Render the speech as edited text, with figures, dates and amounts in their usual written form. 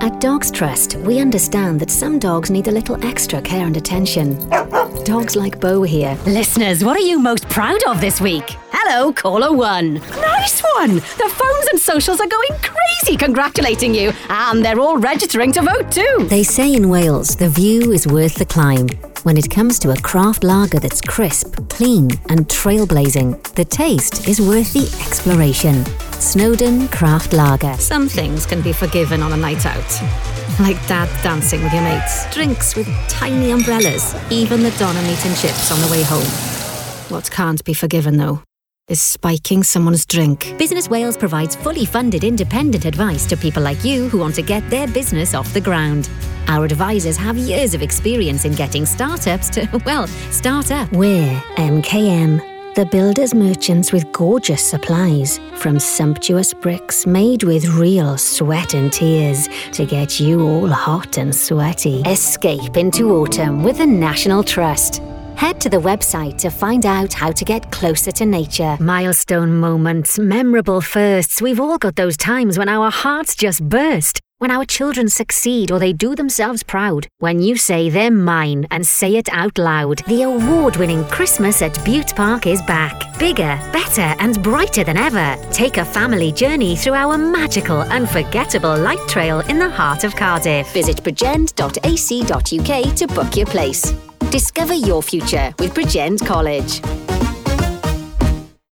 At Dogs Trust, we understand that some dogs need a little extra care and attention. Dogs like Bo here. Listeners, what are you most proud of this week? Hello, caller 1. Nice one! The phones and socials are going crazy congratulating you, and they're all registering to vote too. They say in Wales, the view is worth the climb. When it comes to a craft lager that's crisp, clean and trailblazing, the taste is worth the exploration. Snowdon Craft Lager. Some things can be forgiven on a night out. Like dad dancing with your mates, drinks with tiny umbrellas, even the doner meat and chips on the way home. What can't be forgiven though is spiking someone's drink. Business Wales provides fully funded independent advice to people like you who want to get their business off the ground. Our advisors have years of experience in getting startups to, well, start up. We're MKM, the builders merchants with gorgeous supplies, from sumptuous bricks made with real sweat and tears to get you all hot and sweaty. Escape into autumn with the National Trust. Head to the website to find out how to get closer to nature. Milestone moments, memorable firsts. We've all got those times when our hearts just burst. When our children succeed or they do themselves proud. When you say they're mine and say it out loud. The award-winning Christmas at Butte Park is back. Bigger, better and brighter than ever. Take a family journey through our magical, unforgettable light trail in the heart of Cardiff. Visit bridgend.ac.uk to book your place. Discover your future with Bridgend College.